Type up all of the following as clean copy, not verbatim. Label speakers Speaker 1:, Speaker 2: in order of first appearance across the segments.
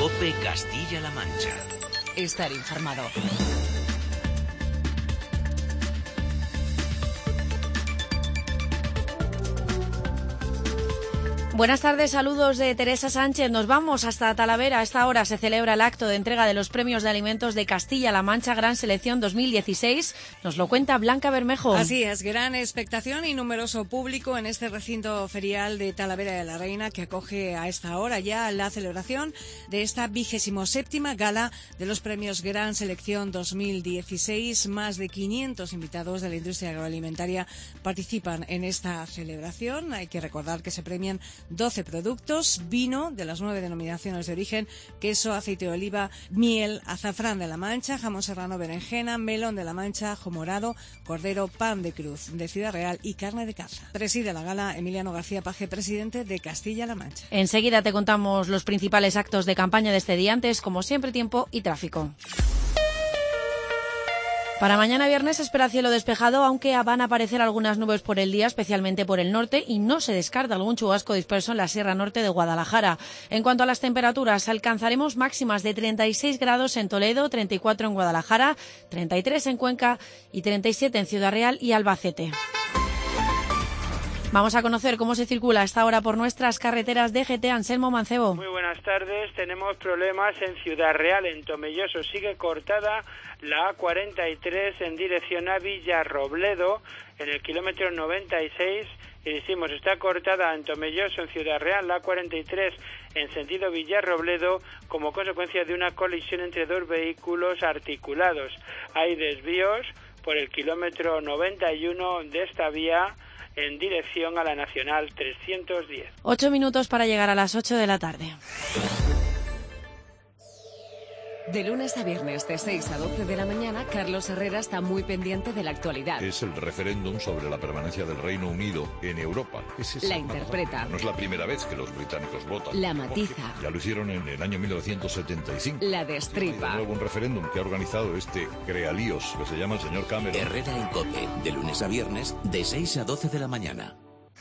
Speaker 1: COPE Castilla-La Mancha.
Speaker 2: Estar informado.
Speaker 3: Buenas tardes, saludos de Teresa Sánchez. Nos vamos hasta Talavera. A esta hora se celebra el acto de entrega de los premios de alimentos de Castilla-La Mancha Gran Selección 2016. Nos lo cuenta Blanca Bermejo.
Speaker 2: Así es, gran expectación y numeroso público en este recinto ferial de Talavera de la Reina, que acoge a esta hora ya la celebración de esta 27ª gala de los premios Gran Selección 2016. Más de 500 invitados de la industria agroalimentaria participan en esta celebración. Hay que recordar que se premian 12 productos: vino de las 9 denominaciones de origen, queso, aceite de oliva, miel, azafrán de La Mancha, jamón serrano, berenjena, melón de La Mancha, ajo morado, cordero, pan de cruz de Ciudad Real y carne de caza. Preside la gala Emiliano García Paje, presidente de Castilla-La Mancha.
Speaker 3: Enseguida te contamos los principales actos de campaña de este día. Antes, como siempre, tiempo y tráfico. Para mañana viernes se espera cielo despejado, aunque van a aparecer algunas nubes por el día, especialmente por el norte, y no se descarta algún chubasco disperso en la Sierra Norte de Guadalajara. En cuanto a las temperaturas, alcanzaremos máximas de 36 grados en Toledo, 34 en Guadalajara, 33 en Cuenca y 37 en Ciudad Real y Albacete. Vamos a conocer cómo se circula a esta hora por nuestras carreteras de GT. Anselmo Mancebo.
Speaker 4: Muy buenas tardes. Tenemos problemas en Ciudad Real, en Tomelloso. Sigue cortada la A43 en dirección a Villarrobledo, en el kilómetro 96. Y decimos, está cortada en Tomelloso, en Ciudad Real, la A43 en sentido Villarrobledo, como consecuencia de una colisión entre dos vehículos articulados. Hay desvíos por el kilómetro 91 de esta vía en dirección a la Nacional 310.
Speaker 3: 8 minutos para llegar a las 8 de la tarde.
Speaker 5: De lunes a viernes, de 6 a 12 de la mañana, Carlos Herrera está muy pendiente de la actualidad.
Speaker 6: Es el referéndum sobre la permanencia del Reino Unido en Europa.
Speaker 5: La interpreta.
Speaker 6: No es la primera vez que los británicos votan.
Speaker 5: La matiza.
Speaker 6: Ya lo hicieron en el año 1975.
Speaker 5: La destripa.
Speaker 6: De nuevo un referéndum que ha organizado este crealíos que se llama el señor Cameron.
Speaker 1: Herrera en COPE, de lunes a viernes, de 6 a 12 de la mañana.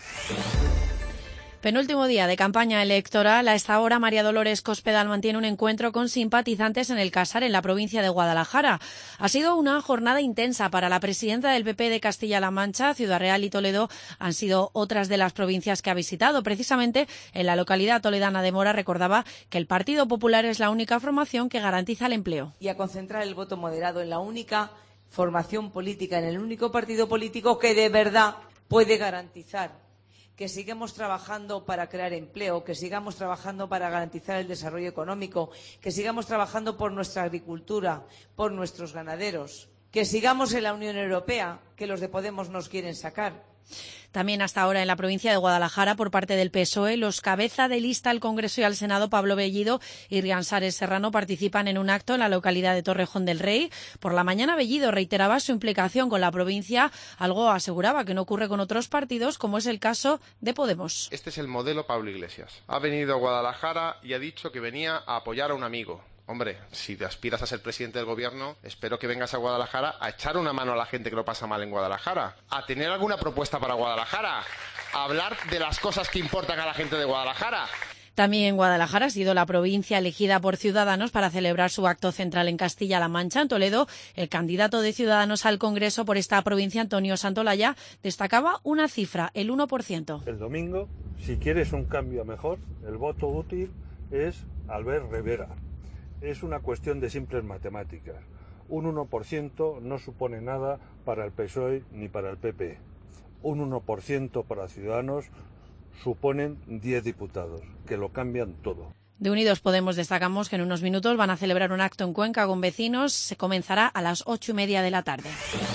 Speaker 3: Penúltimo día de campaña electoral. A esta hora, María Dolores Cospedal mantiene un encuentro con simpatizantes en el Casar, en la provincia de Guadalajara. Ha sido una jornada intensa para la presidenta del PP de Castilla-La Mancha. Ciudad Real y Toledo han sido otras de las provincias que ha visitado. Precisamente en la localidad toledana de Mora recordaba que el Partido Popular es la única formación que garantiza el empleo.
Speaker 7: Y a concentrar el voto moderado en la única formación política, en el único partido político que de verdad puede garantizar que sigamos trabajando para crear empleo, que sigamos trabajando para garantizar el desarrollo económico, que sigamos trabajando por nuestra agricultura, por nuestros ganaderos, que sigamos en la Unión Europea, que los de Podemos nos quieren sacar.
Speaker 3: También hasta ahora en la provincia de Guadalajara, por parte del PSOE, los cabeza de lista al Congreso y al Senado, Pablo Bellido y Rian Sares Serrano, participan en un acto en la localidad de Torrejón del Rey. Por la mañana, Bellido reiteraba su implicación con la provincia, algo aseguraba que no ocurre con otros partidos, como es el caso de Podemos.
Speaker 8: Este es el modelo Pablo Iglesias. Ha venido a Guadalajara y ha dicho que venía a apoyar a un amigo. Hombre, si te aspiras a ser presidente del gobierno, espero que vengas a Guadalajara a echar una mano a la gente que lo pasa mal en Guadalajara, a tener alguna propuesta para Guadalajara, a hablar de las cosas que importan a la gente de Guadalajara.
Speaker 3: También Guadalajara ha sido la provincia elegida por Ciudadanos para celebrar su acto central en Castilla-La Mancha. En Toledo, el candidato de Ciudadanos al Congreso por esta provincia, Antonio Santolaya, destacaba una cifra, el 1%.
Speaker 9: El domingo, si quieres un cambio mejor, el voto útil es Albert Rivera. Es una cuestión de simples matemáticas. Un 1% no supone nada para el PSOE ni para el PP. Un 1% para Ciudadanos suponen 10 diputados, que lo cambian todo.
Speaker 3: De Unidos Podemos destacamos que en unos minutos van a celebrar un acto en Cuenca con vecinos. Se comenzará a las 8:30 de la tarde.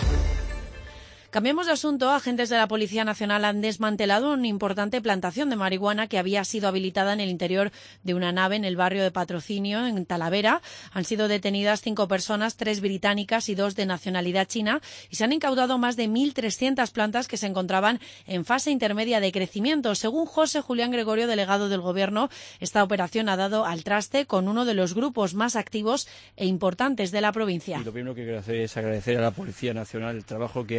Speaker 3: Cambiemos de asunto. Agentes de la Policía Nacional han desmantelado una importante plantación de marihuana que había sido habilitada en el interior de una nave en el barrio de Patrocinio, en Talavera. Han sido detenidas 5 personas, 3 británicas y 2 de nacionalidad china, y se han incautado más de 1.300 plantas que se encontraban en fase intermedia de crecimiento. Según José Julián Gregorio, delegado del Gobierno, esta operación ha dado al traste con uno de los grupos más activos e importantes de la provincia.
Speaker 10: Y lo primero que quiero hacer es agradecer a la Policía Nacional el trabajo que ha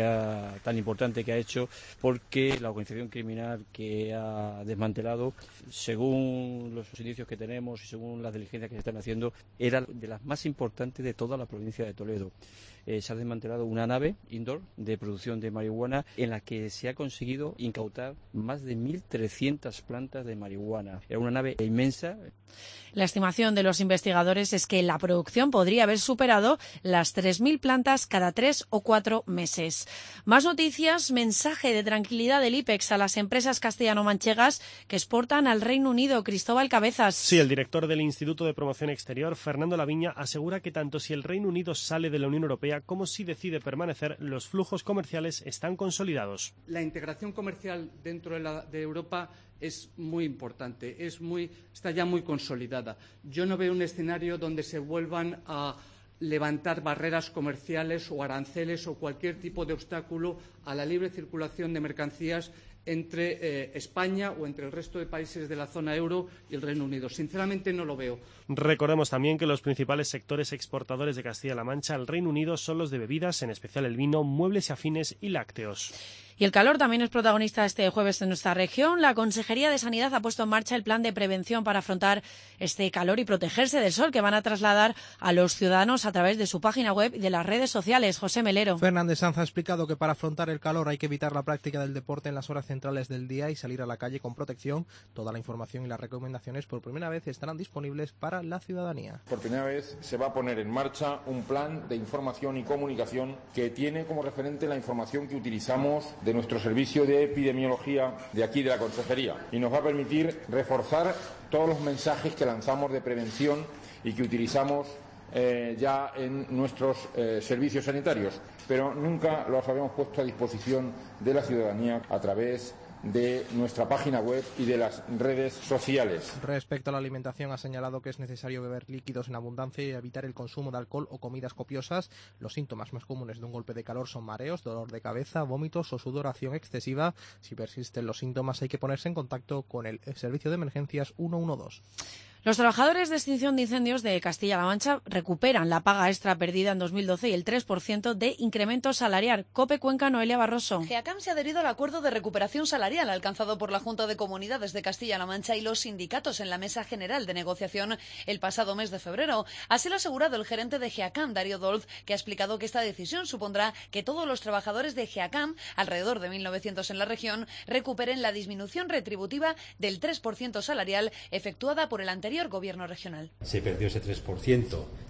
Speaker 10: tan importante que ha hecho, porque la organización criminal que ha desmantelado, según los indicios que tenemos y según las diligencias que se están haciendo, era de las más importantes de toda la provincia de Toledo. Se ha desmantelado una nave indoor de producción de marihuana en la que se ha conseguido incautar más de 1.300 plantas de marihuana. Era una nave inmensa.
Speaker 3: La estimación de los investigadores es que la producción podría haber superado las 3.000 plantas cada 3 o 4 meses. Más noticias, mensaje de tranquilidad del IPEX a las empresas castellano-manchegas que exportan al Reino Unido. Cristóbal Cabezas.
Speaker 11: Sí, el director del Instituto de Promoción Exterior, Fernando Laviña, asegura que tanto si el Reino Unido sale de la Unión Europea como si decide permanecer, los flujos comerciales están consolidados.
Speaker 12: La integración comercial dentro de Europa es muy importante, está ya muy consolidada. Yo no veo un escenario donde se vuelvan a levantar barreras comerciales o aranceles o cualquier tipo de obstáculo a la libre circulación de mercancías entre España o entre el resto de países de la zona euro y el Reino Unido. Sinceramente no lo veo.
Speaker 11: Recordemos también que los principales sectores exportadores de Castilla-La Mancha al Reino Unido son los de bebidas, en especial el vino, muebles y afines y lácteos.
Speaker 3: Y el calor también es protagonista este jueves en nuestra región. La Consejería de Sanidad ha puesto en marcha el plan de prevención para afrontar este calor y protegerse del sol que van a trasladar a los ciudadanos a través de su página web y de las redes sociales. José Melero.
Speaker 13: Fernández Sanz ha explicado que para afrontar el calor hay que evitar la práctica del deporte en las horas centrales del día y salir a la calle con protección. Toda la información y las recomendaciones por primera vez estarán disponibles para la ciudadanía.
Speaker 14: Por primera vez se va a poner en marcha un plan de información y comunicación que tiene como referente la información que utilizamos de nuestro servicio de epidemiología de aquí de la Consejería y nos va a permitir reforzar todos los mensajes que lanzamos de prevención y que utilizamos ya en nuestros servicios sanitarios, pero nunca los habíamos puesto a disposición de la ciudadanía a través de nuestra página web y de las redes sociales.
Speaker 13: Respecto a la alimentación, ha señalado que es necesario beber líquidos en abundancia y evitar el consumo de alcohol o comidas copiosas. Los síntomas más comunes de un golpe de calor son mareos, dolor de cabeza, vómitos o sudoración excesiva. Si persisten los síntomas, hay que ponerse en contacto con el servicio de emergencias 112.
Speaker 3: Los trabajadores de extinción de incendios de Castilla-La Mancha recuperan la paga extra perdida en 2012 y el 3% de incremento salarial. COPE Cuenca, Noelia Barroso.
Speaker 15: GEACAM se ha adherido al acuerdo de recuperación salarial alcanzado por la Junta de Comunidades de Castilla-La Mancha y los sindicatos en la Mesa General de Negociación el pasado mes de febrero. Así lo ha asegurado el gerente de GEACAM, Darío Dolz, que ha explicado que esta decisión supondrá que todos los trabajadores de GEACAM, alrededor de 1.900 en la región, recuperen la disminución retributiva del 3% salarial efectuada por el anterior gobierno regional.
Speaker 16: Se perdió ese 3%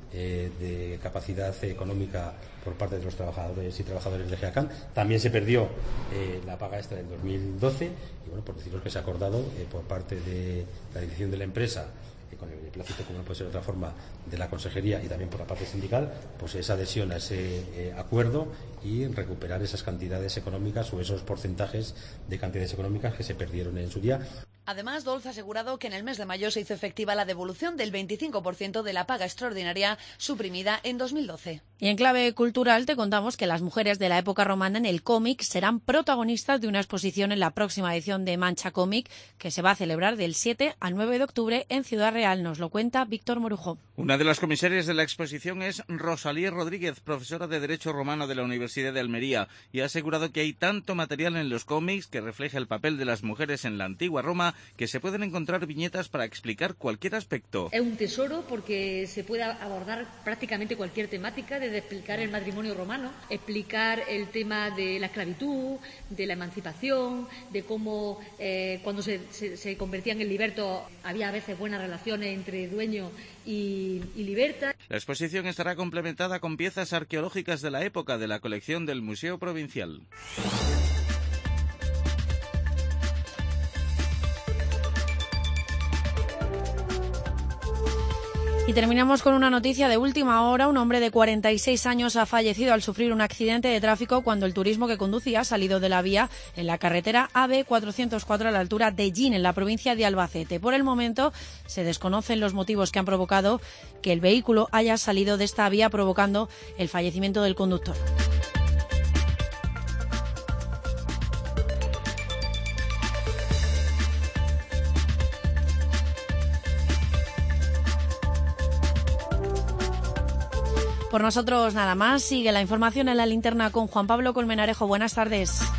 Speaker 16: de capacidad económica por parte de los trabajadores y trabajadoras de GEACAM. También se perdió la paga extra del 2012 y bueno, por deciros que se ha acordado por parte de la dirección de la empresa con el beneplácito, como no puede ser de otra forma, de la Consejería y también por la parte sindical, pues esa adhesión a ese acuerdo y recuperar esas cantidades económicas o esos porcentajes de cantidades económicas que se perdieron en su día.
Speaker 15: Además, Dolz ha asegurado que en el mes de mayo se hizo efectiva la devolución del 25% de la paga extraordinaria suprimida en 2012.
Speaker 3: Y en clave cultural te contamos que las mujeres de la época romana en el cómic serán protagonistas de una exposición en la próxima edición de Mancha Cómic, que se va a celebrar del 7 al 9 de octubre en Ciudad Real. Nos lo cuenta Víctor Morujo.
Speaker 17: Una de las comisarias de la exposición es Rosalía Rodríguez, profesora de Derecho Romano de la Universidad de Almería, y ha asegurado que hay tanto material en los cómics que refleja el papel de las mujeres en la antigua Roma que se pueden encontrar viñetas para explicar cualquier aspecto.
Speaker 18: Es un tesoro porque se puede abordar prácticamente cualquier temática, desde explicar el matrimonio romano, explicar el tema de la esclavitud, de la emancipación, de cómo cuando se convertían en libertos había a veces buenas relaciones entre dueño y liberta.
Speaker 17: La exposición estará complementada con piezas arqueológicas de la época de la colección del Museo Provincial.
Speaker 3: Y terminamos con una noticia de última hora. Un hombre de 46 años ha fallecido al sufrir un accidente de tráfico cuando el turismo que conducía ha salido de la vía en la carretera AB 404 a la altura de Llín, en la provincia de Albacete. Por el momento se desconocen los motivos que han provocado que el vehículo haya salido de esta vía, provocando el fallecimiento del conductor. Por nosotros nada más. Sigue la información en la linterna con Juan Pablo Colmenarejo. Buenas tardes.